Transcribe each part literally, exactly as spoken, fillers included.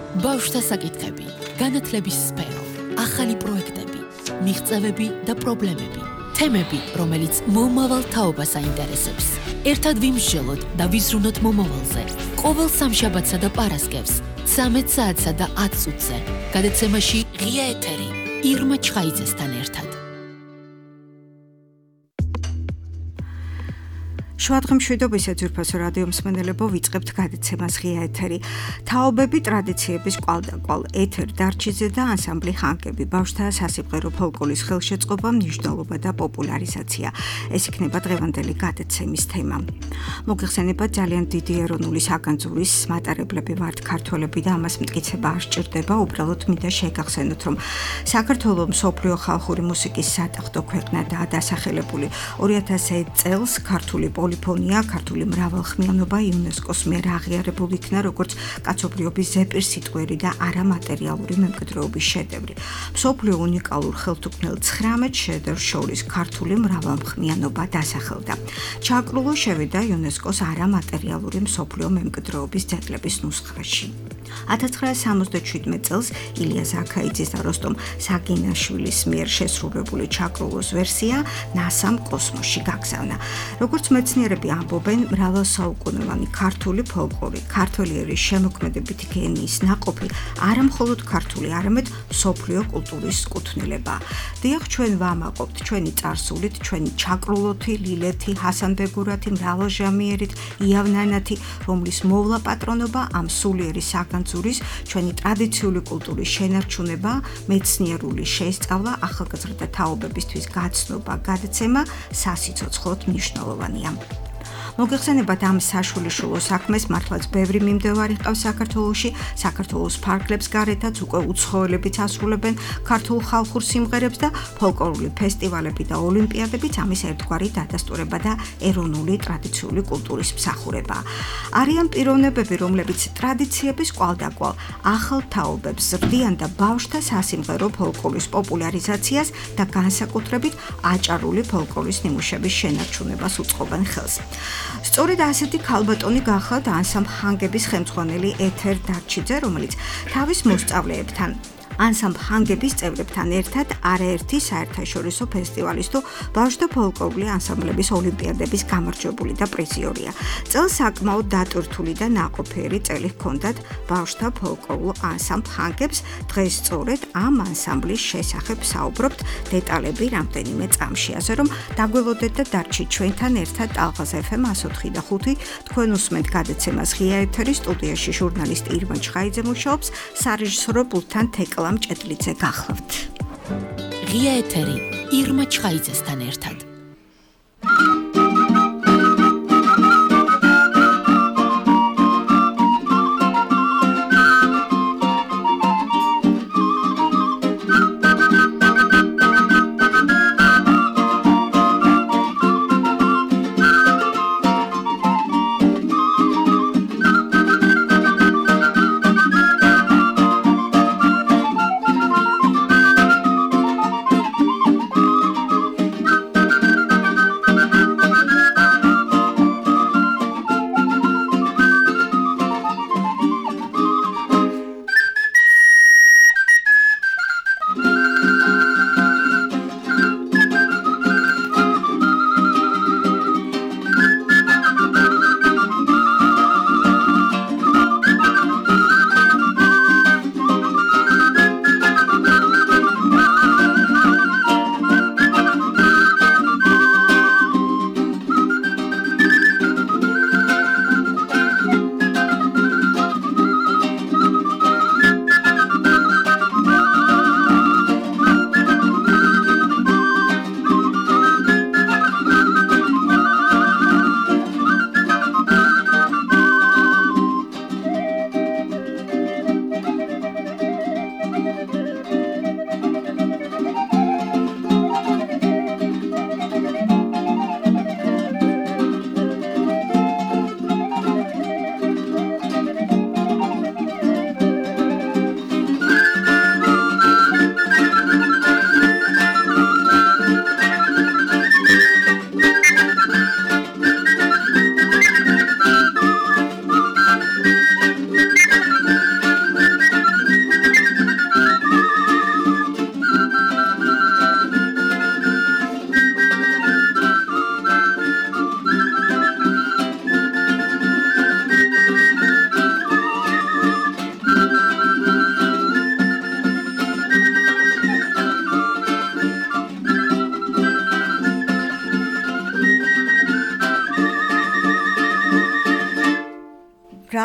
ბავშვთა საკითხები, განათლების სფერო, ახალი პროექტები, მიღწევები და პრობლემები, თემები, რომელიც მომავალ თაობას აინტერესებს. ერთად ვიმსჯელოთ და ვიზრუნოთ მომავალზე. ყოველ სამშაბათსა და პარასკევს, ცამეტ საათსა და ათ წუთზე. გადაცემაში ღია ეთერი, ირმა ჩხაიძესთან ერთად. შუადღე მშვიდობისა ძვირფასო რადიო მსმენელებო, ვიწყებთ გადაცემას ღია ეთერი. თაობები, ტრადიციების კვალდაკვალ, ეთერ დარჩიძე და ანსამბლი ხანგები, ბავშვთა სასიმღერო ფოლკლორის ხელშეწყობა, მნიშვნელობა და პოპულარიზაცია. ეს იქნება დღევანდელი გადაცემის თემა. მოგეხსენებათ, ძალიან დიდი ეროვნული საგანძურის მატარებლები ვართ ქართველები და ამას მტკიცება არ სჭირდება, უბრალოდ მინდა შეგახსენოთ, რომ საქართველოს მსოფლიო ხალხური მუსიკის სატახტო ქვეყნადაა დასახელებული. ორი ათასი წელს ქართული პოლიფონია, ქართული მრავალხმიანობა იუნესკოს მიერ აღიარებულ იქნა როგორც კაცობრიობის ზეპირსიტყვერი და არამატერიალური მემკვიდრეობის შედევრი. მსოფლიო უნიკალურ ხელთუქმნელ ცხრამეტ შედევრს შორის ქართული მრავალხმიანობა დასახელდა. ჩაკრულო შევიდა იუნესკოს არამატერიალური მსოფლიო მემკვიდრეობის ძეგლების ნუსხაში. ათას ცხრაასი სამოცდაშვიდმეტ წელს ილია ზაქაიძის და როსტომ საგინაშვილის მიერ შესრულებული ჩაკრულოს ვერსია ნასამ კოსმოსში გაგზავნა. როგორც მეცნიერები ამბობენ, მრავალსაუკუნოვანი ქართული ფოლკლორი, ქართველი ერის შემოქმედებითი გენიის ნაყოფი არა მხოლოდ ქართული, არამედ მსოფლიო კულტურის კუთვნილებაა. დიახ, ჩვენ ვამაყობთ ჩვენი წარსულით, ჩვენი ჩაკრულოთი, ლილეთი, ჰასანბეგურათი, მრავალჟამიერით, იავნანათი, რომლის მოვლა პატრონობა ამ სულიერი საგანძურის, ჩვენი ტრადიციული კულტურის შენარჩუნება, მეცნიერული შესწავლა, ახალგაზრდა თაობებისთვის გაცნობა, გადაცემა სასიცოცხლოდ მნიშვნელოვანია. მოგეხსენებათ, ამ საშვილიშვილო საქმეს მართლაც ბევრი მიმდევარი ჰყავს საქართველოში, საქართველოს ფარგლებს გარეთაც უკვე უცხოელებიც ასრულებენ ქართულ ხალხურ სიმღერებს და ფოლკლორული ფესტივალები და ოლიმპიადებიც ამის ერთგვარი დადასტურება და ეროვნული ტრადიციული კულტურის მსახურებაა. არიან პიროვნებები, რომლებიც ტრადიციების კვალდაკვალ ახალ თაობებს ზრდიან და ბავშვთა სასიმღერო ფოლკლორის პოპულარიზაციას და განსაკუთრებით აჭარული ფოლკლორის ნიმუშების შენარჩუნებას უწყობენ ხელს. სწორედ ასეთი ქალბატონი გახლავთ ანსამბლ ხანგების ხელმძღვანელი ეთერ დარჩიძე, რომელიც თავის მოსწავლეებთან ანსამბლ ხანგების წევრებთან ერთად არაერთი საერთაშორისო ფესტივალის თუ ბავშვთა ფოლკლორული ანსამბლების ოლიმპიადების გამარჯვებული და პრიზიორია. წელს საკმაოდ დატვირთული და ნაყოფიერი წელი ჰქონდათ ბავშვთა ფოლკლორულ ანსამბლ ხანგებს. დღეს სწორედ ამ ანსამბლის შესახებ საუბრობთ, დეტალები რამდენიმე წამში, ასე რომ დაგველოდეთ და დარჩით ჩვენთან ერთად ტალღაზ ეფ ემ εκατო ოთხი და ხუთი. თქვენ უსმენთ გადაცემას ღია ეთერი, სტუდიაში ჟურნალისტი ირმა ჩხაიძე მუშაობს, სარეჟისორო პულტთან თეკლა მჭედლიძე გახლავთ. ღია ეთერი, ირმა ჩხაიძესთან ერთად.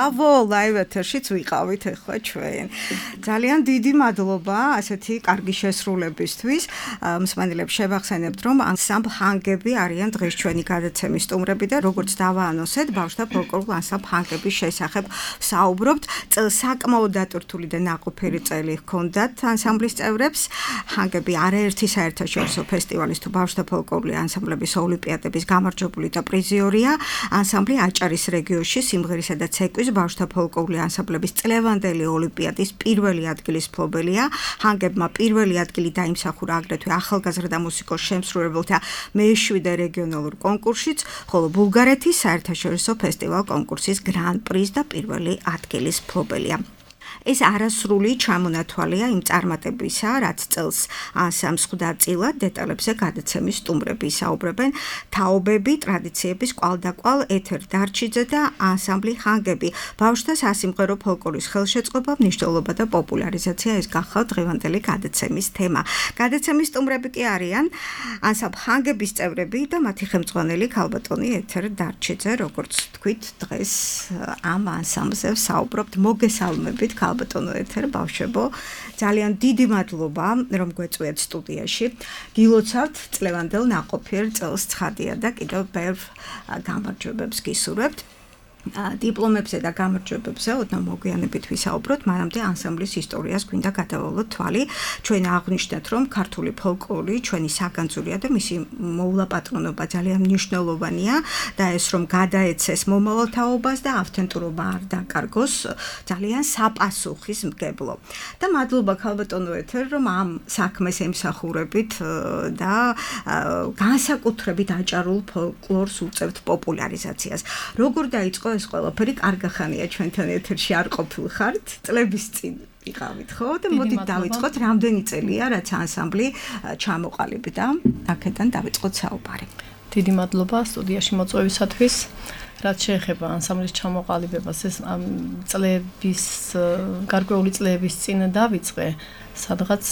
ბრავო, live ეთერშიც ვიყავით ახლა ჩვენ. ძალიან დიდი მადლობა ასეთი კარგი შესრულებისთვის. მსმენელებს შევახსენებთ, რომ ანსამბლ ჰანგები არიან დღეს ჩვენი გადაცემის სტუმრები და როგორც დავაანონსეთ, ბავშვთა ფოლკლორულ ანსამბლ ჰანგების შესახებ საუბრობთ. საკმაოდ დატვირთული და ნაყოფიერი წელი ჰქონდათ ანსამბლის წევრებს. ჰანგები არაერთი საერთაშორისო ფესტივალის თუ ბავშვთა ფოლკლორული ანსამბლების ოლიმპიადების გამარჯვებული და პრიზიორია. ანსამბლი აჭარის რეგიონში სიმღერისა და ცეკვის ბავშვთა ფოლკლორული ანსამბლების წლევანდელი ოლიმპიადის პირველი ადგილის მფლობელია. ჰანგებმა პირველი ადგილი დაიმსახურა აგრეთვე ახალგაზრდა მუსიკოს შემსრულებელთა მეშვიდე რეგიონალურ კონკურსშიც, ხოლო ბულგარეთის საერთაშორისო ფესტივალ კონკურსის გრან-პრის და პირველი ადგილის მფლობელია. ეს არასრული ჩამონათვალია იმ წარმატებისა, რაც წელს ანსამბლს ხვდა წილად, დეტალებზე გადაცემის სტუმრები საუბრებენ. თაობები, ტრადიციების კვალდაკვალ, ეთერ დარჩიძე და ანსამბლი ჰანგები. ბავშვთა სასიმღერო ფოლკლორის ხელშეწყობა, მნიშვნელობა და პოპულარიზაცია ეს გახლავთ დღევანდელი გადაცემის თემა. გადაცემის სტუმრები კი არიან ანსამბლ ჰანგების წევრები და მათი ხელმძღვანელი ქალბატონი ეთერ დარჩიძე, როგორც თქვით, დღეს ამ ანსამბლზე საუბრობთ. მოგესალმებით ქალბატონო ეთერ, ბავშვებო, ძალიან დიდი მადლობა, რომ გვეწვიათ სტუდიაში. გილოცავთ წლევანდელ ნაყოფიერ წელს ცხადია და კიდევ ბევრ გამარჯვებებს გისურვებთ. დიპლომებზე და გამარჯვებებზე ოდნავ მოგვიანებით ვისაუბროთ, მანამდე ანსამბლის ისტორიას გვინდა გადავალოთ თვალი. ჩვენ აღვნიშნეთ, რომ ქართული ფოლკლორი ჩვენი საგანძურია და მისი მოულაპატრონობა ძალიან მნიშვნელოვანია და ეს რომ გადაეცეს მომავალ თაობას და ავთენტურობა არ დაკარგოს, ძალიან საპასუხისმგებლო. და მადლობა ქალბატონო ეთერ, რომ ამ საქმეს ემსახურებით და განსაკუთრებით აჭარულ ფოლკლორს უწევთ პოპულარიზაციას. როგორ დაიწყო ეს ყველაფერი? კარგი ხანია ჩვენთან ეთერში არ ყოფილხართ, წლების წინ იყავით, ხო? და მოდით დავიწყოთ, რამდენი წელია, რაც ანსამბლი ჩამოყალიბდა, აქედან დავიწყოთ საუბარი. დიდი მადლობა სტუდიაში მოწვევისათვის. რაც შეეხება ანსამბლის ჩამოყალიბებას, ეს წლების გარკვეული წლების წინ დავიწყე, სადღაც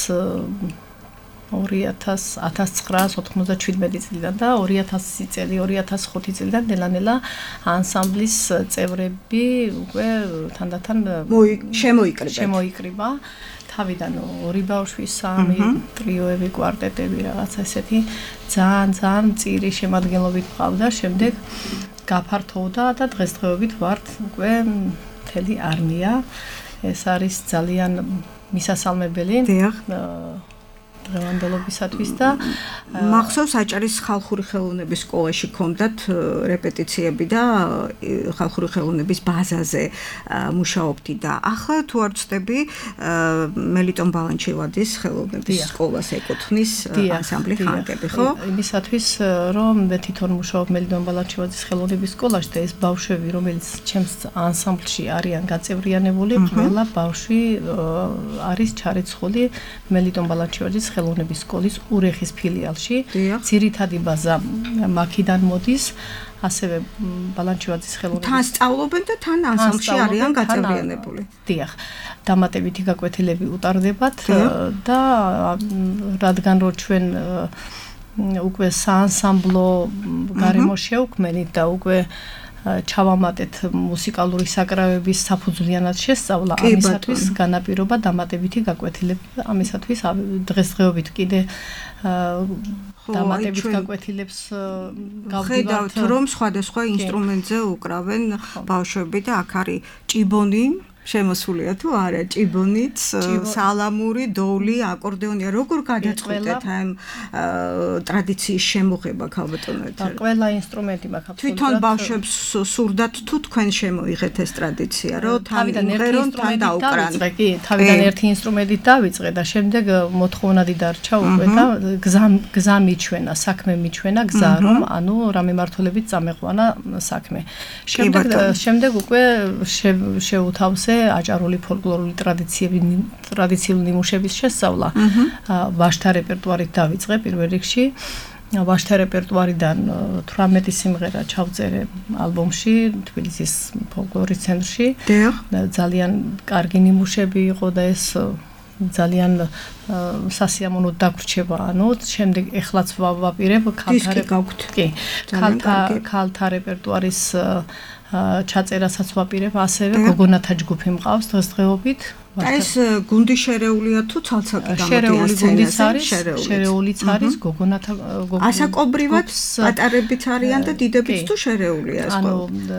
ორი ათას ცხრაას ოთხმოცდაშვიდმეტი წლიდან და ორი ათასი წელი, ორი ათას ხუთი წლიდან ნელა-ნელა ანსამბლის წევრები უკვე თანდათან შემოიკრიბა. შემოიკრიბა. თავიდან ორი ბავშვი, სამი ტრიოები, კვარტეტები, რაღაცა ესეთი ძალიან ძალიან მწირი შემადგენლობით ყავდა. შემდეგ გაფართოვდა და დღესდღეობით ვართ უკვე მთელი არმია. ეს არის ძალიან მისასალმებელი. დიახ. დღევანდელობისათვის და მახსოვს აჭარის ხალხური ხელოვნების სკოლაში ჰქონდათ რეპეტიციები და ხალხური ხელოვნების ბაზაზე მუშაობდი და ახლა თუ არ ვცდები მელიტონ ბალანჩივაძის ხელოვნების სკოლას ეკუთვნის ანსამბლი ჰანგები, ხო? იმისათვის რომ მე თვითონ მუშაობ მელიტონ ბალანჩივაძის ხელოვნების სკოლაში და ეს ბავშვები, რომელიც ჩემს ანსამბლში არიან გაწევრიანებული, ყველა ბავშვი არის ჩარიცხული მელიტონ ბალანჩივაძის ხელოვნების სკოლის ურეხის ფილიალში. ძირითადი ბაზა მაქედან მოდის, ასევე ბალანჩივაძის ხელოვნების თან სწავლობენ და თან ანსამბლში არიან გაწევრიანებული. დიახ, დამატებითი გაკვეთილები უტარდებათ და რადგან რომ ჩვენ უკვე საანსამბლო გარემო შევქმნით და უკვე ჩავამატეთ მუსიკალური საკრავების საფუძვლიანად შესწავლა, ამისათვის განაპირობა დამატებითი გაკვეთილები. ამისათვის დღესდღეობით კიდე დამატებით გაკვეთილებს გავდივართ. ხედავთ, რომ სხვადასხვა ინსტრუმენტზე უკრავენ ბავშვები და აქ არის ჭიბონი, შემოსულია თუ არა, ჭიბონიც, სალამური, დოვლი, აკორდეონია, როგორ გადაწყვეტეთ ამ ტრადიციის შემოღება ქალბატონო ეთერ? ყველა ინსტრუმენტი მაქვს. თვითონ ბავშვებს სურდათ თუ თქვენ შემოიღეთ ეს ტრადიცია, რომ თან იმღერონ, თან დაუკრან. კი, თავიდან ერთი ინსტრუმენტით დავიწყე და შემდეგ მოთხოვნადი დარჩა უკვე და გზა მიჩვენა, საქმე მიჩვენა, გზა რომ ანუ რამე მართლებით წამეყვანა საქმე. შემდეგ შემდეგ უკვე შეუთავსე აჭარული ფოლკლორული ტრადიციები, ტრადიციული ნიმუშების შესწავლა. ვაჟთა რეპერტუარით დავიწყე პირველ რიგში. ვაჟთა რეპერტუარიდან თვრამეტი სიმღერა ჩავწერე ალბომში, თბილისის ფოლკლორის ცენტრში. ძალიან კარგი ნიმუშები იყო და ეს ძალიან სასიამოვნოდ დაგვრჩება. ანუ შემდეგ ეხლაც ვაპირებ ქალთა კი, ქალთა ქალთა რეპერტუარის ჩაწერასაც ვაპირებ, ასევე გოგონათა ჯგუფი მყავს დღესდღეობით. აი ეს გუნდი შერეულია თუ ცალ-ცალკე გამოდიან სცენაზე? შერეულიც არის, გოგონათა გოგონა. ასაკობრივად პატარებიც არიან და დიდებიც თუ შერეულია ეს ანუ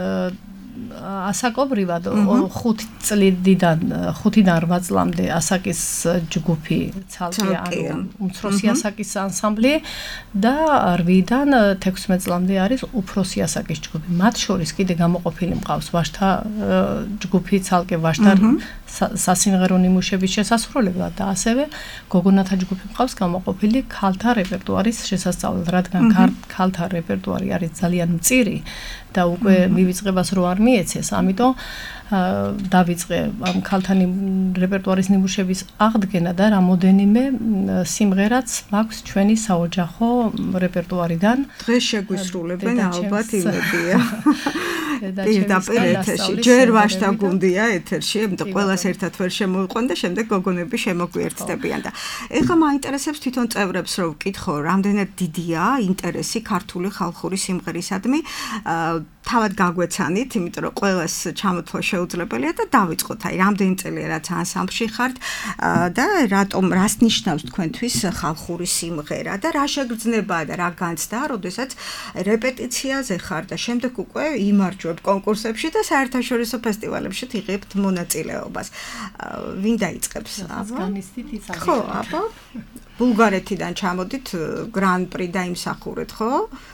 ასაკობრივად ხუთი წლიდან ხუთიდან რვა წლამდე ასაკის ჯგუფი ცალკე ანუ უმცროსი ასაკის ანსამბლი და რვიდან თექვსმეტ წლამდე არის უფროსი ასაკის ჯგუფი. მათ შორის კიდე გამოყოფილი მყავს ვაჟთა ჯგუფი ცალკე ვაჟთა სასიმღერო ნიმუშების შესასრულებლად და ასევე გოგონათა ჯგუფი მყავს გამოყოფილი ქალთა რეპერტუარის შესასწავლად, რადგან ქალთა რეპერტუარი არის ძალიან მწირი და უკვე მივიწყებას რო არ მიეცეს, ამიტომ დავიწყე ამ ქალთა რეპერტუარის ნიმუშების აღდგენა და რამოდენიმე სიმღერაც მაქვს ჩვენი საოჯახო რეპერტუარიდან. დღეს შეგვისრულებენ ალბათ იმედია. პირდაპირ ეთერში. ჯერ ვაჟთა გუნდია ეთერში, ამიტომ ყველას ერთად ვერ შემოიყვან და შემდეგ გოგონები შემოგვიერთდებიან და ეხლა მაინტერესებს თვითონ წევრებს რომ ვკითხო, რამდენად დიდია ინტერესი ქართული ხალხური სიმღერისადმი. თავად გაგვეცანით, იმიტომ რომ ყველას ჩამოთვლა შეუძლებელია და დავიწყოთ. აი, რამდენი წელია რაც ანსამბლში ხართ და რატომ რას ნიშნავს თქვენთვის ხალხური სიმღერა და რა შეგრძნებაა და რა განცდა, როდესაც რეპეტიციაზე ხარ და შემდეგ უკვე იმარჯვებ კონკურსებში და საერთაშორისო ფესტივალებში იღებთ მონაწილეობას. ვინ დაიწყებს? აბა. ხო, აბა. ბულგარეთიდან ჩამოდით გრან-პრი დაიმსახურეთ, ხო?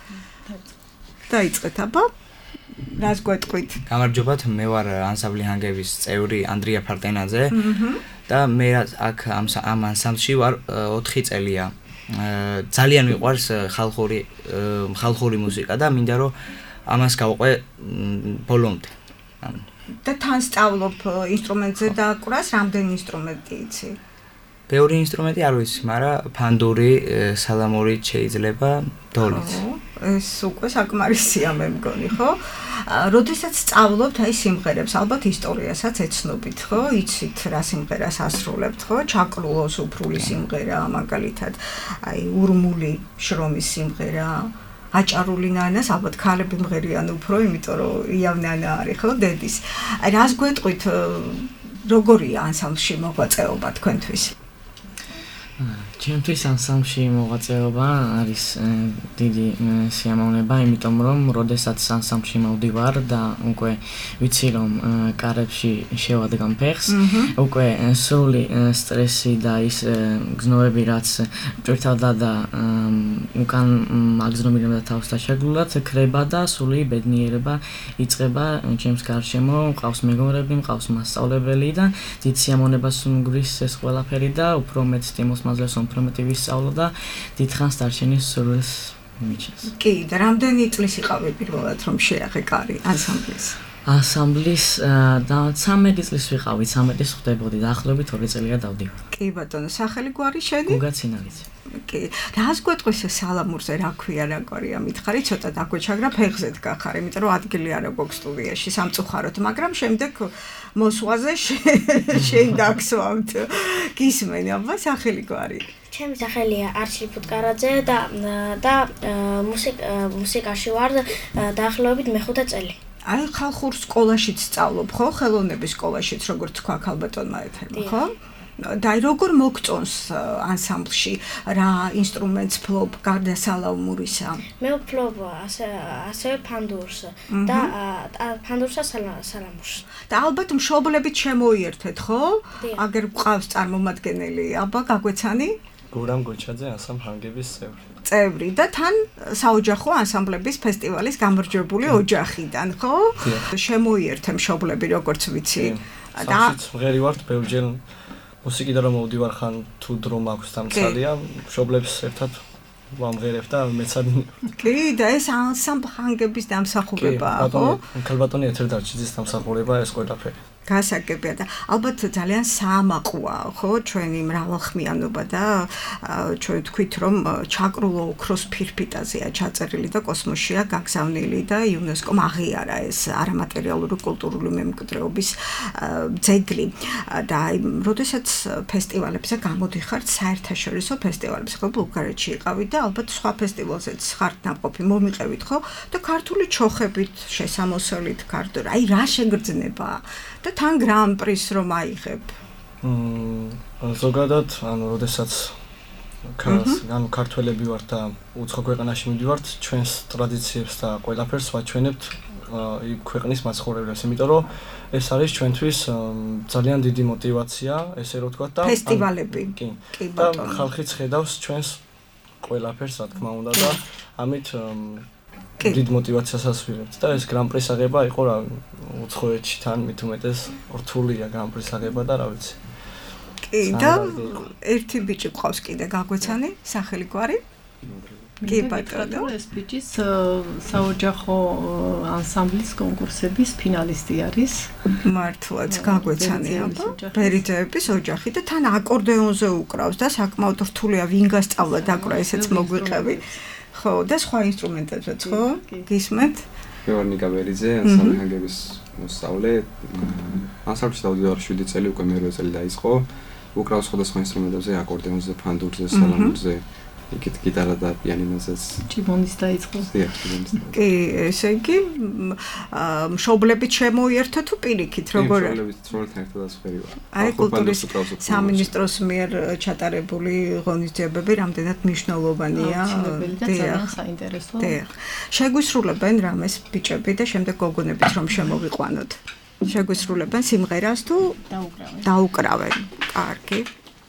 დაიწყეთ, აბა. რას გვეტყვით? გამარჯობათ, მე ვარ ანსამბლი ჰანგების წევრი ანდრია ფარტენაძე და მე აქ ამ ამ ანსამბლში ვარ ოთხი წელია. ძალიან მიყვარს ხალხური ხალხური მუსიკა და მინდა რომ ამას გავყვე ბოლომდე. და თან სწავლობ ინსტრუმენტზე და კვრას რამდენი ინსტრუმენტი იცი? ბევრი ინსტრუმენტი არ ვიცი, მაგრამ ფანდური, სალამურით შეიძლება, დოლით. ეს უკვე საკმარისია მე მგონი, ხო? როდესაც სწავლობთ აი სიმღერებს, ალბათ ისტორიასაც ეცნობით, ხო? იცით რა სიმღერას ასრულებთ, ხო? ჩაკრულოს უფრული სიმღერა, მაგალითად, აი ურმული შრომის სიმღერა, აჭარული ნანას, ალბათ ქალები მღერიან უფრო, იმიტომ რომ იავნანა არის, ხო, დედის. აი რას გვეტყვით, როგორია ანსამბლში მოღვაწეობა თქვენთვის? ჩემთვის ანსამბლში მოღვაწეობა არის დიდი სიამოვნება, იმიტომ რომ როდესაც ანსამბლში მოვდივარ და უკვე ვიცი რომ კარებში შევადგან ფეხს, უკვე სრული სტრესი და ის გზნობები რაც ჭირთავდა და უკან მაგზნობირება და თავს დაშეგულად ქრება და სრული ბედნიერება იწყება ჩემს გარშემო, მყავს მეგობრები, მყავს მასწავლებელი და დიდ სიამოვნებას მგვრის ეს ყველაფერი და უფრო მეც თემოს მაძლევს პრომეტი ვისწავლო და დიდხანს დარჩენის სურვილს მიჩენს. კი, და რამდენი წლის იყავი პირველად რომ შეახე კარი ანსამბლის? ანსამბლის და ცამეტი წლის ვიყავი, ცამეტის ხვდებოდი, დაახლოებით ორი წელია დავდივარ. კი ბატონო, სახელი გვარი შენი? გუგა ცინალიძე. კი, რას გვეტყვის სალამურზე რა ქვია, რა გვარია მითხარი, ცოტა დაგვეჩაგრა ფეხზე დგახარ, იმიტომ რომ ადგილი არა გვაქვს სტუდიაში სამწუხაროდ, მაგრამ შემდეგ მოსვლაზე შენ დაგსვამთ. გისმენ, აბა სახელი გვარი? ჩემი სახელია არჩილ ფუტკარაძე და და მუსიკაში ვარ დაახლოებით მეხუთე წელი. აი ხალხურ სკოლაშიც სწავლობ, ხო? ხელოვნების სკოლაშიც, როგორც თქვა ქალბატონმა ეთერმა, ხო? და აი როგორ მოგწონს ანსამბლში რა ინსტრუმენტს ფლობ გარდა სალამურისა? მე ვფლობ ასევე ფანდურს და ფანდურსა სალამურს. და ალბათ მშობლებით შემოიერთეთ, ხო? აგერ გყავს წარმომადგენელი, აბა გაგვეცანი? გურამ გოჩაძე ანსამბლ ჰანგების წევრი. წევრი და თან საოჯახო ანსამბლების ფესტივალის გამარჯვებული ოჯახიდან, ხო? შემოიერთე მშობლები, როგორც ვიცი. და მღერი ვართ ბევრჯერ მუსიკიდან რომ მოვდივარ ხან თუ დრო მაქვს დამცადია, მშობლებს ერთად ვამღერებ და მეცადი. კი, და ეს ანსამბლ ჰანგების დამსახურებაა, ხო? ქალბატონი ეთერ დარჩიძის დამსახურება ეს ყველაფერი. გასაგებია და ალბათ ძალიან საამაყოა, ხო, ჩვენი მრავალხმიანობა და ჩვენ თქვით რომ ჩაკრულო ოქროს ფირფიტაზეა ჩაწერილი და კოსმოსშია გაგზავნილი და იუნესკომ აღიარა ეს არამატერიალური კულტურული მემკვიდრეობის ძეგლი და აი, როდესაც ფესტივალებზე გამოდიხართ საერთაშორისო ფესტივალებზე, ხო, ბულგარეთში იყავით და ალბათ სხვა ფესტივალზეც ხართ ნაყოფი, მომიყევით, ხო? და ქართული ჩოხებით, შესამოსელით ქართული, აი რა შეგრძნება და თან გრან-პრის რომ აიღებ. მმ ზოგადად, ანუ როდესაც ანუ ქართველები ვართ და უცხო ქვეყანაში მივდივართ, ჩვენს ტრადიციებს და ყველაფერს ვაჩვენებთ იქ ქვეყნის მაცხოვრებლებს, იმიტომ რომ ეს არის ჩვენთვის ძალიან დიდი мотиваცია, ესე რომ ვთქვათ და ფესტივალები. კი, და ხალხიც ხედავს ჩვენს ყველაფერს, რა თქმა უნდა და ამით დიდ мотиваციას ასვირებთ და ეს გრან-პრის აღება იყო რა უცხოეთში თან მით უმეტეს რთულია გრან-პრის აღება და რა ვიცი. კი და ერთი ბიჭი ყავს კიდე გაგვეცანი, სახელი გვარი? კი ბატონო. ეს ბიჭის საოჯახო ანსამბლის კონკურსების ფინალისტი არის. მართლაც გაგვეცანი აბა. ბერიძეების ოჯახი და თან აკორდეონზე უკრავს და საკმაოდ რთულია ვინ გასწავლა დაკვრა ესეც მოგვიყევი. ხო, და სხვა ინსტრუმენტებზეც, ხო? გისმენთ? მე ვარ ნიკა ბერიძე, ანსამბლი ჰანგების მოსწავლე. ანსამბლში დავდივარ შვიდი წელი, უკვე მერვე წელი დაიწყო. უკრავ სხვადასხვა ინსტრუმენტებზე, აკორდეონზე, ფანდურზე, სალამურზე, იქით გიტარა და პიანინოზეც. ჭიბონის დაიწყო. კი, ესე იგი, მშობლებით შემოიერთო თუ პირიქით, როგორ? მშობლებით ცოლთან ერთად ასხერი ვარ. აი, კულტურის სამინისტროს მიერ ჩატარებული ღონისძიებები რამდენად მნიშვნელოვანია. ძალიან საინტერესოა. დიახ. შეგვისრულებენ რამეს ბიჭები და შემდეგ გოგონებით რომ შემოვიყვანოთ. შეგვისრულებენ სიმღერას თუ დაუკრავენ. დაუკრავენ. კარგი.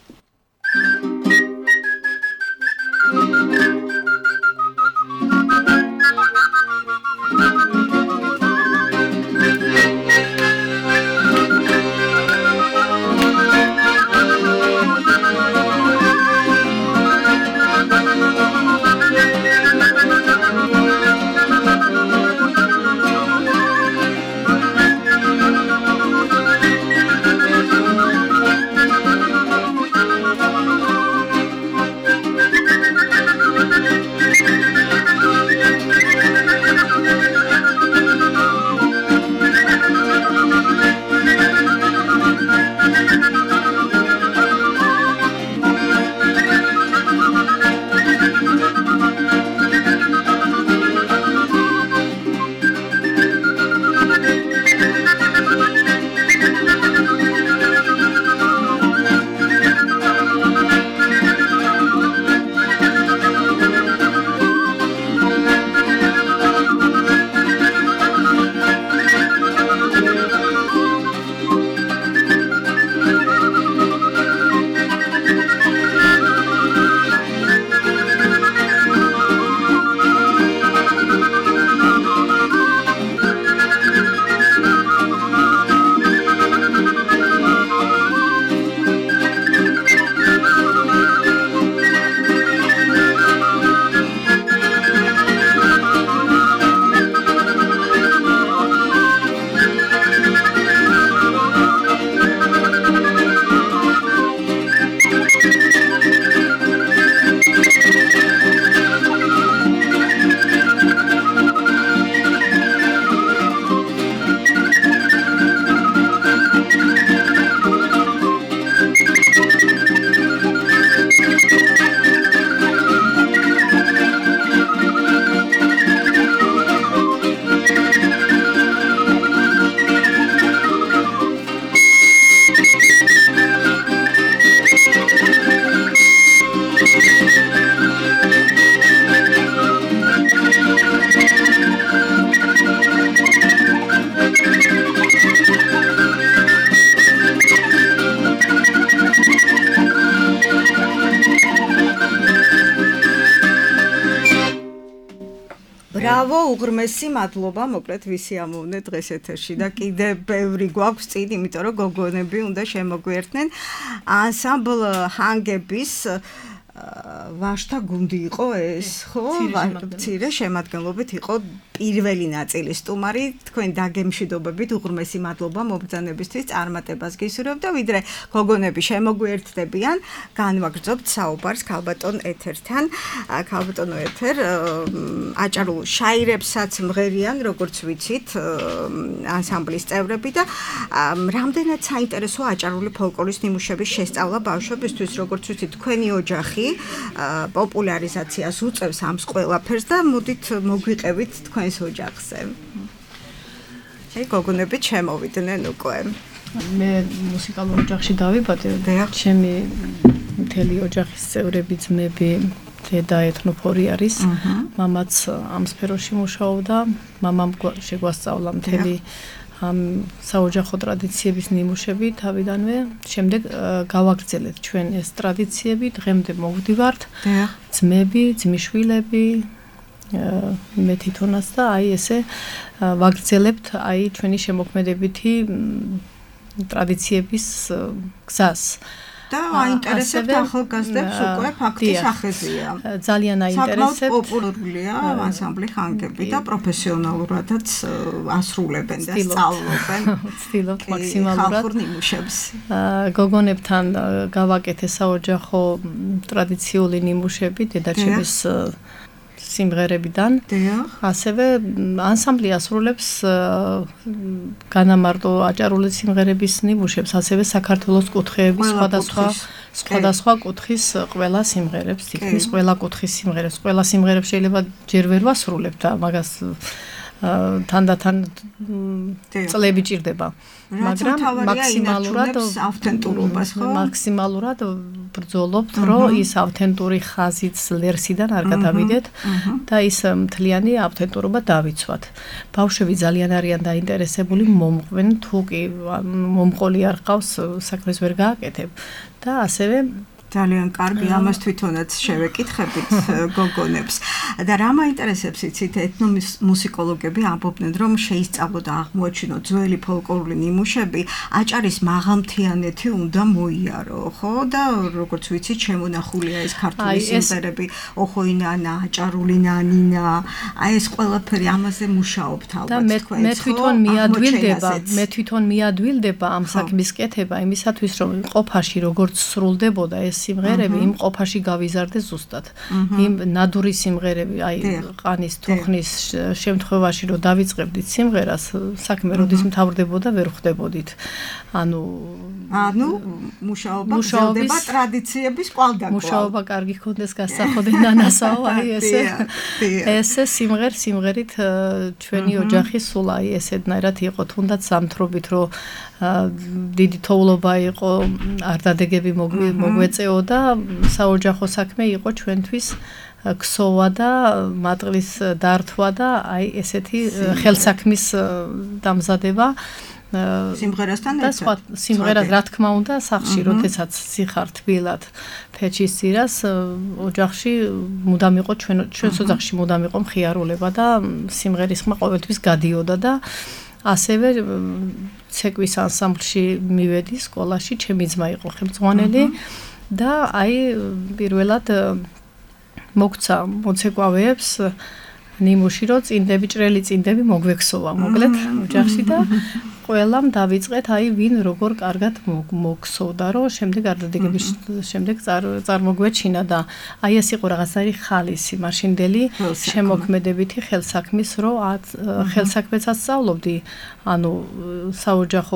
ბრავო, უღრმესი მადლობა, მოკლედ ვისი ამოვნე დღეს ეთერში და კიდე ბევრი გვაქვს წინ, იმიტომ რომ გოგონები უნდა შემოგვიერთნენ ანსამბლ ჰანგების ვაშთა გუნდი იყო ეს, ხო? მცირე შემადგენლობით იყო პირველი ნაწილი სტუმარი, თქვენ დაგემშვიდობებით უღრმესი მადლობა მობრძანებისთვის წარმატებას გისურვებ და ვიდრე გოგონები შემოგვიერთდებიან, განვაგრძობთ საუბარს ქალბატონ ეთერთან. ქალბატონო ეთერ აჭარულ შაირებსაც მღერიან, როგორც ვიცით, ანსამბლის წევრები და რამდენად საინტერესოა აჭარული ფოლკლორის ნიმუშების შესწავლა ბავშვებისთვის, როგორც ვიცით, თქვენი ოჯახი პოპულარიზაციას უწევს ამ ყველაფერს და მოდით მოგვიყევით თქვენს ოჯახზე. აი გოგონები შემოვიდნენ უკვე. მე მუსიკალურ ოჯახში დავიბადე. ჩემი მთელი ოჯახის წევრები, ძმები, დედა ეთნოფორი არის. მამაც ამ სფეროში მუშაობდა. მამამ შეგვასწავლა მთელი ამ საოჯახო ტრადიციების ნიმუშები თავიდანვე. შემდეგ გავაგრძელეთ ჩვენ ეს ტრადიციები, დღემდე მოვდივართ. ძმები, ძმისშვილები, მე თვითონაც და აი ესე ვაგრძელებთ აი ჩვენი შემოქმედებითი ტრადიციების გზას. და აინტერესებთ ახალგაზრდებს უკვე ფაქტის ახეზია. ძალიან აინტერესებთ. საკმაოდ პოპულარულია ანსამბლი ხანგები და პროფესიონალურადაც ასრულებენ და სწავლობენ. ვცდილობთ მაქსიმალურად ხალხურ ნიმუშებს. გოგონებთან გავაკეთე საოჯახო ტრადიციული ნიმუშები დედაჩემის სიმღერებიდან. ასევე ანსამბლი ასრულებს განამარტო აჭარული სიმღერების ნიმუშებს, ასევე საქართველოს კუთხეების სხვადასხვა სხვადასხვა კუთხის ყველა სიმღერებს, თითქმის ყველა კუთხის სიმღერებს, ყველა სიმღერებს შეიძლება ჯერ ვერ ვასრულებ და მაგას თანდათან წლები ჭირდება. მაგრამ მაქსიმალურად ავთენტურობას ხო? მაქსიმალურად ბრძოლობთ, რომ ის ავთენტური ხაზიც ლერსიდან არ გადავიდეთ და ის მთლიანი ავთენტურობა დავიცვათ. ბავშვები ძალიან არიან დაინტერესებული მომყვენ, თუ კი მომყოლი არ ყავს, საქმეს ვერ გააკეთებ და ასევე ძალიან კარგი, ამას თვითონაც შევეკითხებით გოგონებს. და რა მაინტერესებს იცით, ეთნომუსიკოლოგები ამბობდნენ, რომ შეისწავლოთ და აღმოაჩინოთ ძველი ფოლკლორული ნიმუშები, აჭარის მაღალმთიანეთი უნდა მოიარო, ხო? და როგორც ვიცით, შემონახულია ეს ქართული სიმღერები, ოხოინანა, აჭარული ნანინა, აი ეს ყველაფერი ამაზე მუშაობთ ალბათ თქვენ. და მე თვითონ მიადვილდება, მე თვითონ მიადვილდება ამ საქმის კეთება იმისათვის, რომ ყოფაში როგორც სრულდებოდა ეს სიმღერები იმ ყოფაში გავიზარდე ზუსტად. იმ ნადური სიმღერები, აი ყანის თუხნის შემთხვევაში რომ დავიწყებდით სიმღერას, საქმე როდის მთავრდებოდა ვერ ხვდებოდით. ანუ ანუ მუშაობა გრძელდება ტრადიციების კვალდაკვალ. მუშაობა კარგი ხონდეს გასახოდე ნანასაო, აი ესე. ესე სიმღერ სიმღერით ჩვენი ოჯახი სულ აი ესეთნაირად იყო, თუნდაც სამთრობით რომ დიდი თოვლობა იყო, არ დადეგები მოგვეწეოდა, საოჯახო საქმე იყო ჩვენთვის ქსოვა და მატყლის დართვა და აი ესეთი ხელსაქმის დამზადება სიმღერასთან და სხვა სიმღერას რა თქმა უნდა სახში როდესაც სიხარ თბილად ფეჩის ძირას ოჯახში მუდამ იყო ჩვენ ჩვენს ოჯახში მუდამ იყო მხიარულება და სიმღერის ხმა ყოველთვის გადიოდა და ასევე ცეკვის ანსამბლში მივედი სკოლაში, ჩემი ძმა იყო ხელმძღვანელი და აი პირველად მოგცა მოცეკვავეებს ნიმუში რომ წინდები ჭრელი წინდები მოგვექსოვა მოკლედ ოჯახში და ყველამ დავიწყეთ აი ვინ როგორ კარგად მოგსოვდა რომ შემდეგ არდადეგების შემდეგ წარმოგვეჩინა და აი ეს იყო რაღაცნაირი ხალისი მაშინდელი შემოქმედებითი ხელსაქმის რომ ხელსაქმესაც სწავლობდი ანუ საოჯახო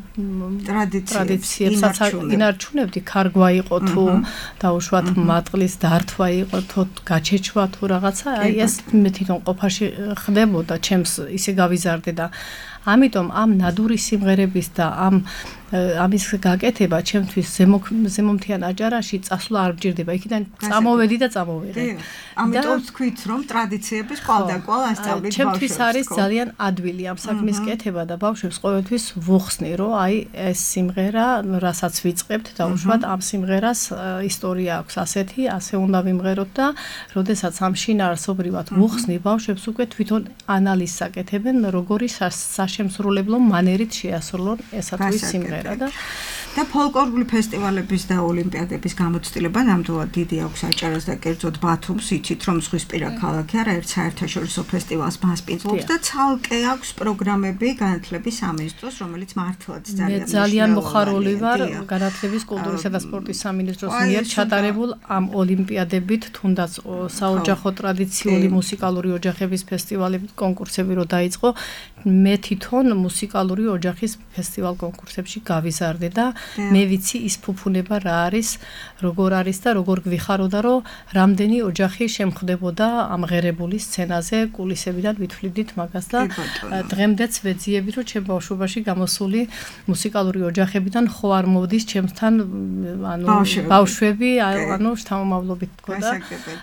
ტრადიციებსაც ინარჩუნებდი ქარგვა იყო თუ დაუშვათ მატყლის დართვა იყო თუ გაჩეჩვა თუ რაღაცა აი ეს მე თვითონ ყოფაში ხდებოდა ჩემს ისე გავიზარდე და ამიტომ ამ ნადური სიმღერების და ამ ამის გაკეთება ჩემთვის ზემომთიან აჭარაში წასვლა არ მჭირდება. იქიდან წამოვედი და წამოვედი. ამიტომ ვთქვით, რომ ტრადიციების კვალდაკვალ ასწავლით ბავშვებს. ჩემთვის არის ძალიან ადვილი ამ საქმის კეთება და ბავშვებს ყოველთვის ვუხსნი, რომ აი ეს სიმღერა, რასაც ვიწყებთ, დაუშვათ ამ სიმღერას ისტორია აქვს ასეთი, ასე უნდა ვიმღეროთ და როდესაც ამ შინაარსობრივად ვუხსნი ბავშვებს უკვე თვითონ ანალიზს აკეთებენ, როგორი საშემსრულებლო მანერით შეასრულონ ესა თუ ის სიმღერა. და და ფოლკლორული ფესტივალების და ოლიმპიადების გამოცდილება ნამდვილად დიდი აქვს აჭარას და კერძოდ ბათუმს, იცით რომ ზღვისპირა ქალაქი არა, ერთ საერთაშორისო ფესტივალს მასპინძლობს და ცალკე აქვს პროგრამები განათლების სამინისტროს, რომელიც მართლაც ძალიან მე ძალიან მოხარული ვარ განათლების, კულტურისა და სპორტის სამინისტროს მიერ ჩატარებულ ამ ოლიმპიადებით, თუნდაც საოჯახო ტრადიციული მუსიკალური ოჯახების ფესტივალები, კონკურსები რო დაიწყო, მე თვითონ მუსიკალური ოჯახის ფესტივალ კონკურსებში გავიზარდე და მე ვიცი ის ფუფუნება რა არის, როგორ არის და როგორ გვიხაროდა, რომ რამდენი ოჯახი შემხდებოდა ამ ღერებული სცენაზე, კულისებიდან ვითვლიდით მაგას და დღემდეც ვეძიებით, რომ ჩემ ბავშვობაში გამოსული მუსიკალური ოჯახებიდან ხო არ მოდის ჩემთან, ანუ ბავშვები, ანუ შთამომავლობით თქო და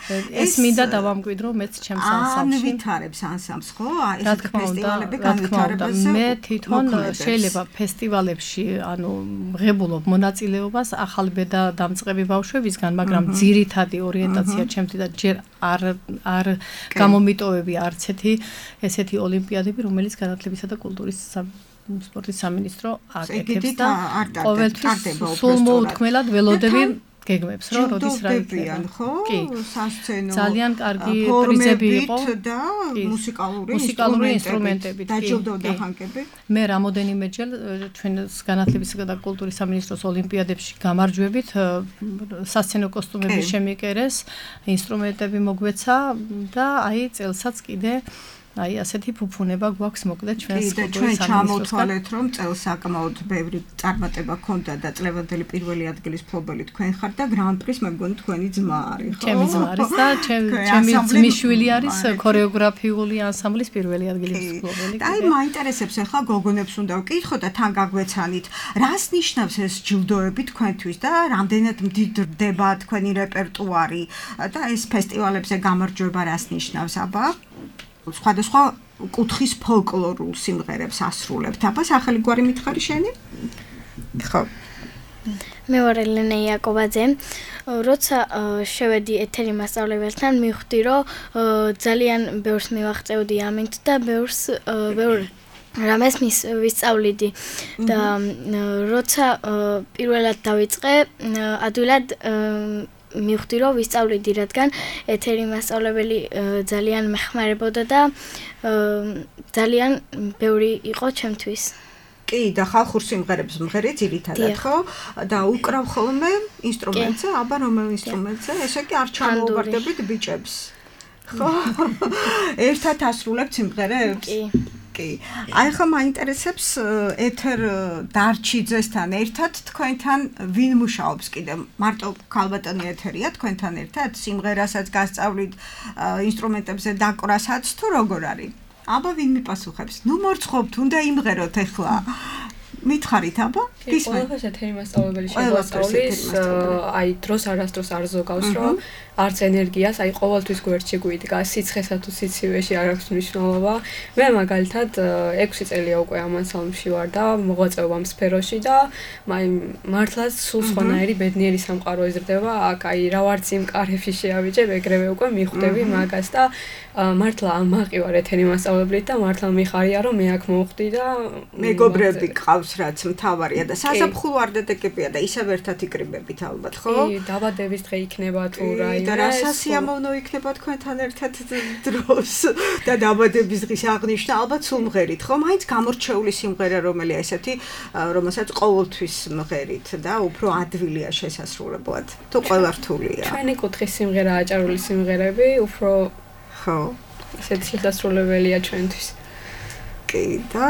ეს მინდა დავამკვიდრო მეც ჩემს ანსამბლში. ან ვითარებს ანსამბლს, ხო? ეს ფესტივალები განვითარებაზე მე თვითონ შეიძლება ფესტივალებში, ანუ ღებულობ მონაწილეობას ახალბედა დამწყები ბავშვებისგან, მაგრამ ძირითადი ორიენტაცია ჩემთვის და ჯერ არ არ გამომიტოვები არც ერთი ესეთი ოლიმპიადები, რომელიც განათლებისა და კულტურის სპორტის სამინისტრო აკეთებს და ყოველთვის სულ მოუთქმელად ველოდები გეგმებს, რომ როდის რა იქნება. კი, სასცენო ძალიან კარგი პრიზები იყო და მუსიკალური მუსიკალური ინსტრუმენტებით. დაჯილდოვდა ხანკები. მე რამოდენიმეჯერ ჩვენ განათლებისა და კულტურის სამინისტროს ოლიმპიადებში გამარჯვებით, სასცენო კოსტუმები შემიკერეს, ინსტრუმენტები მოგვეცა და აი წელსაც კიდე აი ასეთი ფუფუნება გვაქვს მოკლედ ჩვენს ჩვენ ჩამოთვალეთ რომ წელს საკმაოდ ბევრი წარმატება ჰქონდა და წლევანდელი პირველი ადგილის მფლობელი თქვენ ხართ და გრან-პრის მე მგონი თქვენი ძმა არის ხო? ჩემი ძმა არის და ჩემი ძმისშვილი არის ქორეოგრაფიული ანსამბლის პირველი ადგილის მფლობელი. აი მაინტერესებს ახლა გოგონებს უნდა ვკითხოთ და თან გაგვეცანით რას ნიშნავს ეს ჯილდოები თქვენთვის და რამდენად მდიდრდება თქვენი რეპერტუარი და ეს ფესტივალებზე გამარჯვება რას ნიშნავს აბა? სხვადასხვა კუთხის ფოლკლორულ სიმღერებს ასრულებთ. აბა სახელი გვარი მითხარი შენი? ხო. მე ვარ ელენა იაკობაძე. როცა შევედი ეთერი მასწავლებელთან, მივხვდი, რომ ძალიან ბევრს მივაღწევდი ამით და ბევრს ბევრ რამეს ვისწავლიდი და როცა პირველად დავიწყე, ადვილად მივხვდი რომ ვისწავლიდი, რადგან ეთერი მასწავლებელი ძალიან მეხმარებოდა და ძალიან ბევრი იყო ჩემთვის. კი, და ხალხურ სიმღერებს მღერი ძირითადად, ხო? და უკრავ ხოლმე ინსტრუმენტზე, აბა რომელ ინსტრუმენტზე? ესე კი არ ჩამოუვარდებით ბიჭებს. ხო? ერთად ასრულებთ სიმღერებს? კი. აი ხა მაინტერესებს ეთერ დარჩიძესთან ერთად თქვენთან ვინ მუშაობს კიდე მარტო ქალბატონი ეთერია თქვენთან ერთად სიმღერასაც გასწავლით ინსტრუმენტებზე დაკვრასაც თუ როგორ არის აბა ვინ მიპასუხებს ნუ მორცხობთ უნდა იმღეროთ ახლა მითხარით აბა გისმენთ ყველაფერს ეთერი მასწავლებელი შეგვასწავლის აი დროს არასდროს არ ზოგავს რომ არც ენერგიას, აი ყოველთვის გვერდში გვიდგა, სიცხესა თუ სიცივეში არ აქვს მნიშვნელობა. მე მაგალითად ექვსი წელია უკვე ამ ანსამბლში ვარ და მოღვაწეობ ამ სფეროში და აი მართლაც სულ სხვანაირი ბედნიერი სამყარო იზრდება. აქ აი რა ვარც იმ კარებში შეავიჭებ, ეგრევე უკვე მიხვდები მაგას და მართლა ამაყივარ ეთერი მასწავლებლით და მართლა მიხარია რომ მე აქ მოვხდი და მეგობრები ყავს რაც მთავარია და საზაფხულო არდადეგებია და ისევ ერთად იკრიბებით ალბათ, ხო? კი, დაბადების დღე იქნება თუ რა და რა სასიამოვნო იქნება თქვენთან ერთად დროს და დაბადების დღის აღნიშვნა ალბათ სულ მღერით, ხო? მაინც გამორჩეული სიმღერა რომელია ესეთი, რომელსაც ყოველთვის მღერით და უფრო ადვილია შესასრულებლად. თუ ყველა რთულია. ჩვენი კუთხის სიმღერა აჭარული სიმღერები უფრო ხო, ესეთი შესასრულებელია ჩვენთვის. კი, და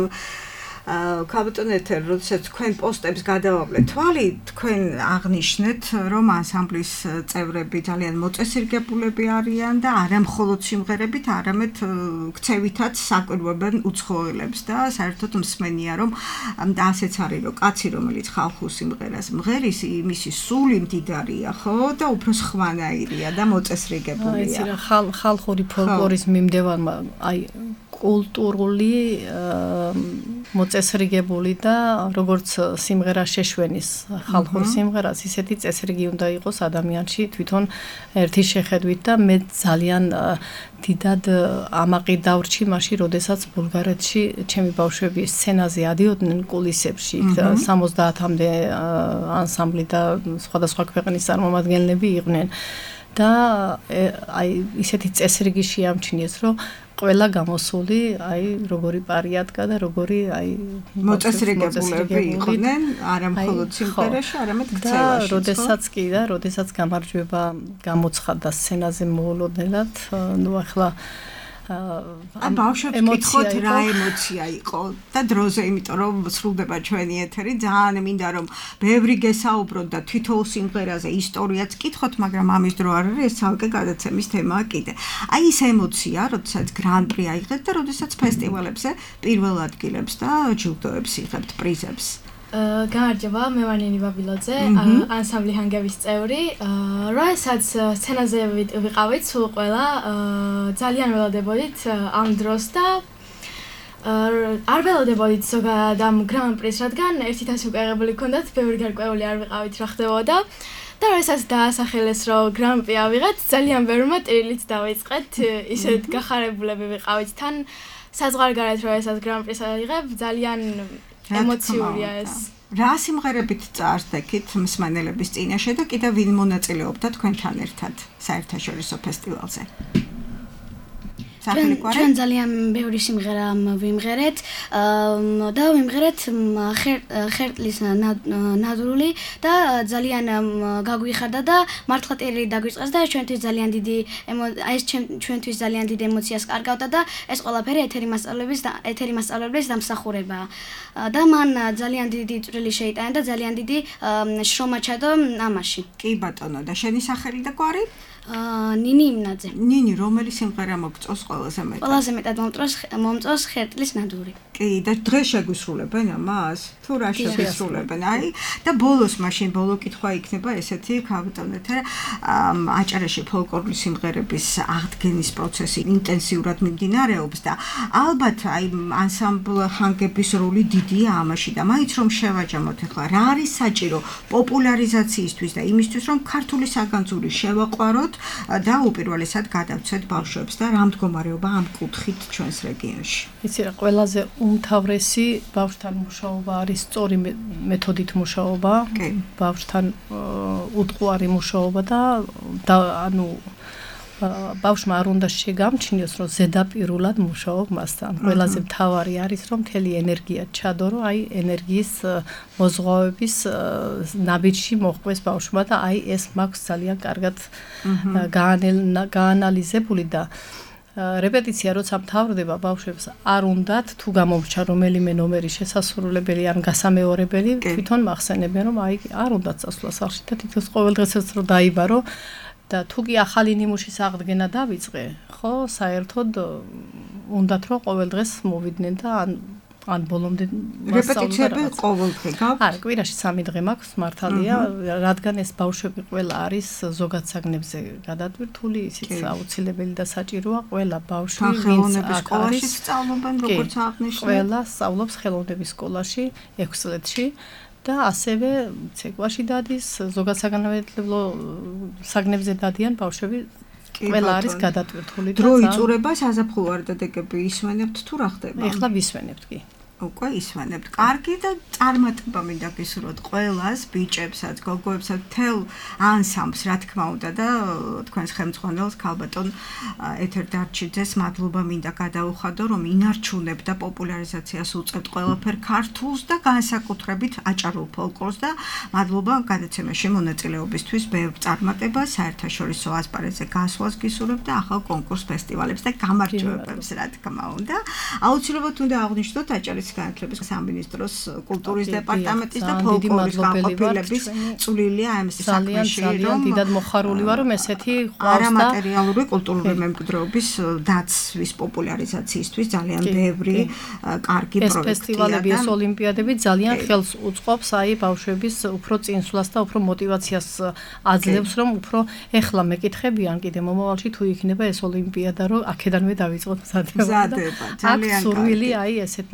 ქალბატონ ეთერ, როდესაც თქვენ პოსტებს გადავავლეთ თვალი, თქვენ აღნიშნეთ, რომ ანსამბლის წევრები ძალიან მოწესრიგებულები არიან და არა მხოლოდ სიმღერებით, არამედ ქცევითაც საკვირვებენ უცხოელებს და საერთოდ მსმენია, რომ და ასეც არის, რომ კაცი, რომელიც ხალხურ სიმღერას მღერის, მისი სული მდიდარია, ხო? და უფრო სხვანაირია და მოწესრიგებულია. იცი რა, ხალხური ფოლკლორის მიმდევარმა, აი კულტურული მოწესრიგებული და როგორც სიმღერა შეშვენის ხალხურ სიმღერას, ისეთი წესრიგი უნდა იყოს ადამიანში თვითონ ერთი შეხედვით და მე ძალიან დიდად ამაყი დავრჩი მაშინ, როდესაც ბულგარეთში ჩემი ბავშვები სცენაზე ადიოდნენ კულისებში, სამოცდაათამდე ანსამბლი და სხვადასხვა ქვეყნის წარმომადგენლები იყვნენ. და აი ისეთი წესრიგი შეამჩნიეს, რომ ყველა გამოსული, აი როგორი პარიატკა და როგორი აი მოწესრიგებულები იყვნენ, არა მხოლოდ სიმღერაში, არამედ ქცევაში. და როდესაც კი და როდესაც გამარჯვება გამოცხადდა სცენაზე მოულოდნელად, ნუ ახლა ამ ბავშვებს ვკითხოთ რა ემოცია იყო და დროზე, იმიტომ რომ სრულდება ჩვენი ეთერი, ძალიან მინდა რომ ბევრი გესაუბროთ და თითოეულ სიმღერაზე ისტორიაც ვკითხოთ, მაგრამ ამის დრო არ არის, ეს ცალკე გადაცემის თემაა კიდე. აი ეს ემოცია, როდესაც გრან-პრი აიღეთ და როდესაც ფესტივალებზე პირველ ადგილებს და ჯილდოებს იღებთ, პრიზებს. გამარჯობა, მე ვარ ნინი ბაბილოძე, ანსამბლი ჰანგების წევრი. როდესაც სცენაზე ვიყავით სულ ყველა, ძალიან ველოდებოდით ამ დროს და არ ველოდებოდით ზოგადად ამ გრან-პრის, რადგან ერთი თასი უკაღებული გქონდათ, ბევრი გარკვეული არ ვიყავით რა ხდებოდა. და როდესაც დაასახელეს, რომ გრან-პრი ავიღეთ, ძალიან ბევრმა ტირილიც დავიწყეთ, ისეთ გახარებულები ვიყავით თან. საზღვარგარეთ როდესაც გრან-პრის აიღებ, ძალიან ემოციურია ეს. რა სიმღერებით წარსდექით მსმენელების წინაშე და კიდევ ვინ მონაწილეობდა თქვენთან ერთად საერთაშორისო ფესტივალზე? ჩვენ ძალიან ბევრი სიმღერა ვიმღერეთ და ვიმღერეთ ხერტლის ნადრული და ძალიან გაგვიხარდა და მართლა ტირილი დაგვიწყეს და ჩვენთვის ძალიან დიდი ეს ჩვენთვის ძალიან დიდი ემოციას კარგავდა და ეს ყველაფერი ეთერი მასწავლებლების და ეთერი მასწავლებლების დამსახურებაა და მან ძალიან დიდი წვლილი შეიტანა და ძალიან დიდი შრომა ჩადო ამაში. კი ბატონო, და შენი სახელი და გვარი? ნინი იმნაძე. ნინი, რომელი სიმღერა მოგწონს ყველაზე მეტად? ყველაზე მეტად მომწონს ხერტლის ნადური. კი, და დღეს შეგვისრულებენ ამას? თუ რა შეგვისრულებენ? აი, და ბოლოს მაშინ ბოლო კითხვა იქნება ესეთი, ბატონეთ, აჭარაში ფოლკლორული სიმღერების აღდგენის პროცესი ინტენსიურად მიმდინარეობს და ალბათ აი ანსამბლ ჰანგების როლი დიდია ამაში და მაინც რომ შევაჯამოთ ახლა, რა არის საჭირო პოპულარიზაციისთვის და იმისთვის, რომ ქართული საგანძური შევაყვაროთ და უპირველესად გადავცეთ ბავშვებს და რა მდგომარეობა ამ კუთხით ჩვენს რეგიონში. იცი რა, ყველაზე უმთავრესი ბავშვთან მუშაობა არის სწორი მეთოდით მუშაობა, ბავშვთან უტყუარი მუშაობა და ანუ ბავშვმა არ უნდა შეგამჩნიოს, რომ ზედაპირულად მუშაობ მასთან. ყველაზე მთავარი არის, რომ მთელი ენერგია ჩადო, რომ აი ენერგიის მოზღვავების ნაბიჯში მოხვდეს ბავშვმა და აი ეს მაქვს ძალიან კარგად გაანალიზებული და რეპეტიცია როცა მთავრდება ბავშვებს არ უნდათ თუ გამომრჩა რომელიმე ნომერი შესასრულებელი ან გასამეორებელი, თვითონ მახსენებენ, რომ აი არ უნდათ წასვლა სახლში და თითქოს ყოველ დღესაც რომ დაიბარო და თუ კი ახალი ნიმუშის აღდგენა დავიწყე, ხო, საერთოდ უნდათ რომ ყოველ დღეს მოვიდნენ და ან ან ბოლომდე რეპეტიციები ყოველდღე გაქვს? არა, კვირაში სამი დღე მაქვს მართალია, რადგან ეს ბავშვები ყველა არის ზოგადსაგნებზე გადატვირთული, ისიც აუცილებელი და საჭიროა ყველა ბავშვი, ვინც სკოლაში სწავლობენ, როგორც აღნიშნე. ყველა სწავლობს ხელოვნების სკოლაში ექვს წლებში. და ასევე ცეკვაში დადის, ზოგადსაგანმანათლებლო საგნებზე დადიან ბავშვები, ყველა არის გადატვირთული. დრო იწურება საზაფხულო არდადეგები ისვენებთ თუ რა ხდება? ეხლა ვისვენებთ კი. უკვე ისვენებთ. კარგი და წარმატება მინდა გისურვოთ ყველას, ბიჭებსაც, გოგოებსაც, თელ ანსამბლს, რა თქმა უნდა და თქვენს ხელმძღვანელს ქალბატონ ეთერ დარჩიძეს მადლობა მინდა გადაუხადო, რომ ინარჩუნებთ და პოპულარიზაციას უწყებთ ყველაფერ ქართულს და განსაკუთრებით აჭარულ ფოლკლორს და მადლობა გადაცემაში მონაწილეობისთვის, ბევრ წარმატებას, საერთაშორისო ასპარეზზე გასვლას გისურვებთ და ახალ კონკურს ფესტივალებს და გამარჯვებებს, რა თქმა უნდა. აუცილებლად უნდა აღვნიშნოთ აჭარის განათლების სამინისტროს კულტურის დეპარტამენტის და ფოლკლორის განყოფილების წვლილია ამ საქმეში, რომ დიდად მოხარული ვარ, რომ ესეთი ყავს და არამატერიალური კულტურული მემკვიდრეობის დაცვის პოპულარიზაციისთვის ძალიან ბევრი კარგი პროექტია. ეს ფესტივალები, ეს ოლიმპიადები ძალიან ხელს უწყობს აი ბავშვების უფრო წინსვლას და უფრო მოტივაციას აძლევს, რომ უფრო ეხლა მეკითხებიან კიდე მომავალში თუ იქნება ეს ოლიმპიადა, რომ აქედანვე დავიწყოთ მზადება. მზადება, ძალიან კარგი. აქ სურვილი აი ესეთნარი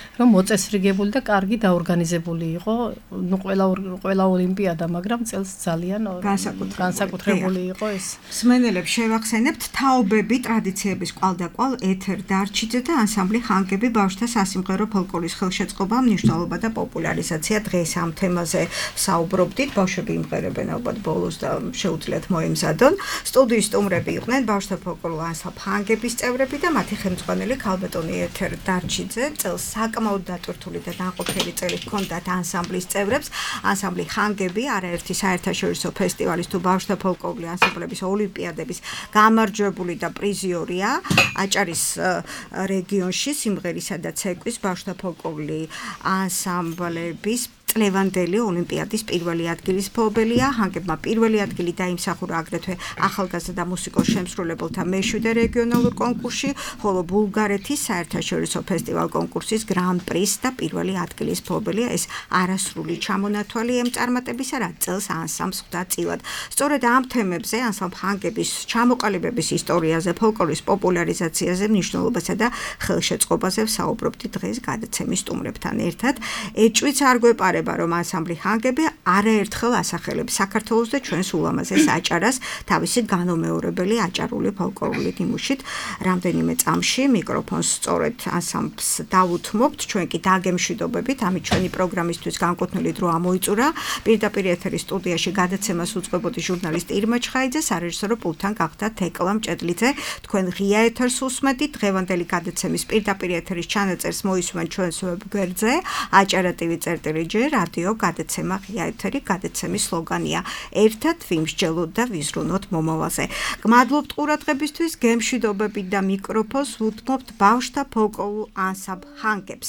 რომ მოწესრიგებული და კარგი დაორგანიზებული იყო, ნუ ყველა ყველა ოლიმპიადა, მაგრამ წელს ძალიან განსაკუთრებული იყო ეს. მსმენელებს შევახსენებთ თაობები ტრადიციების კვალდაკვალ ეთერ დარჩიძე და ანსამბლი ხანგები ბავშვთა სასიმღერო ფოლკლორის ხელშეწყობა, მნიშვნელობა და პოპულარიზაცია. დღეს ამ თემაზე საუბრობდით. ბავშვები იმღერებენ ალბათ ბოლოს და შეუძლიათ მოემზადონ. სტუდიის სტუმრები იყვნენ ბავშვთა ფოლკლორულ ანსამბლ ხანგების წევრები და მათი ხელმძღვანელი ქალბატონი ეთერ დარჩიძე. წელს საკმაოდ დატვირთული და დაყოლილი წელი ჰქონდათ ანსამბლის წევრებს. ანსამბლი ხანგები არაერთი საერთაშორისო ფესტივალის თუ ბავშვთა ფოლკლორული ანსამბლების ოლიმპიადების გამარჯვებული და პრიზიორია. აჭარის რეგიონში სიმღერისა და ცეკვის ბავშვთა ფოლკლორული ანსამბლების წლევანდელი ოლიმპიადის პირველი ადგილის მფლობელია. ხანგებმა პირველი ადგილი დაიმსახურა აგრეთვე ახალგაზრდა და მუსიკოს შემსრულებელთა მეშვიდე რეგიონალურ კონკურსში, ხოლო ბულგარეთის საერთაშორისო ფესტივალ კონკურსის გრან-პრის და პირველი ადგილის მფლობელია. ეს არასრული ჩამონათვალი ამ წარმატებისა, რაც წელს ანსამბლს ხვდა წილად. სწორედ ამ თემებზე, ანსამბლ ხანგების ჩამოყალიბების ისტორიაზე, ფოლკლორის პოპულარიზაციაზე, მნიშვნელობასა და ხელშეწყობაზე ვსაუბრობთ დღეს გადაცემის სტუმრებთან ერთად. ეჭვიც არ გვეპარება რომ ანსამბლი ხანგები არაერთხელ ასახელებს საქართველოს და ჩვენს ულამაზეს აჭარას თავისი განუმეორებელი აჭარული ფოლკლორული ნიმუშით. რამდენიმე წამში მიკროფონს სწორედ ანსამბლს დავუთმობთ, ჩვენ კი დაგემშვიდობებით, ამით ჩვენი პროგრამისთვის განკუთვნილი დრო ამოიწურა. პირდაპირ ეთერის სტუდიაში გადაცემას უწყებოდი ჟურნალისტი ირმა ჩხაიძე, სარეჟისორო პულტთან გახდა თეკლა მჭედლიძე. თქვენ ღია ეთერს უსმენთ. დღევანდელი გადაცემის პირდაპირ ეთერის ჩანაწერს მოისმენთ ჩვენს ვებგვერდზე აჭარა ტივი წერტილი ჯერ რადიო გადაცემა ღია ეთერი. გადაცემის სლოგანია ერთად ვიმსჯელოთ და ვიზრუნოთ მომავალზე. გმადლობთ ყურადღებისთვის, გემშვიდობებით და მიკროფონს ვუთმობთ ბავშვთა ფოლკლორულ ანსამბლ ხანგებს.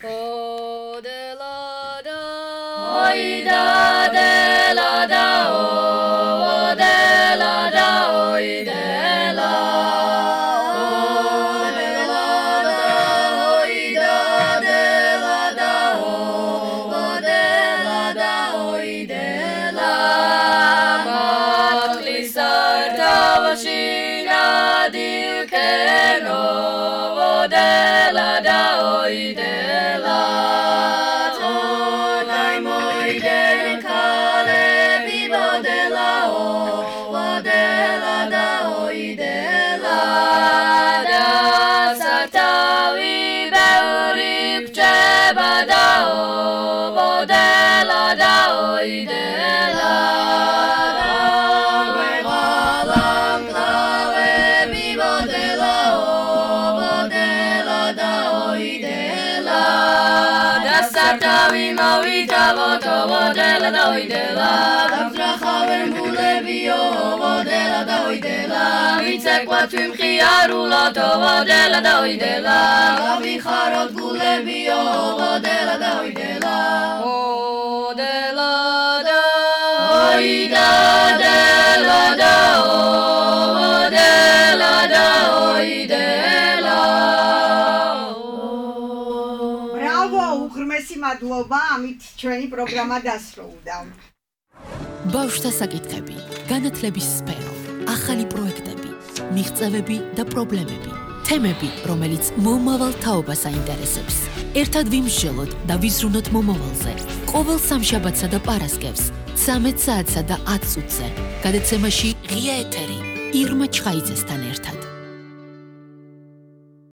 Odelada, oida, delada, odelada, oidela. Vodela da oidela, davtrachaver mbulebio, vodela da oidela, vitsekvatum chiarula, vodela da oidela, avicharot gulebio, vodela da oidela, vodela da oida, dela da vodela da oidela. Bravo, უღრმესი მადლობა, ამით ჩვენი პროგრამა დასრულდა. ბავშვთა საკითხები, განათლების სფერო, ახალი პროექტები, მიღწევები და პრობლემები, თემები, რომელიც მომავალ თაობას აინტერესებს. ერთად ვიმსჯელოთ და ვიზრუნოთ მომავალზე. ყოველ სამშაბათსა და პარასკევს, ცამეტ საათსა და ათ წუთზე. გადაცემაში ღია ეთერი ირმა ჩხაიძესთან ერთად.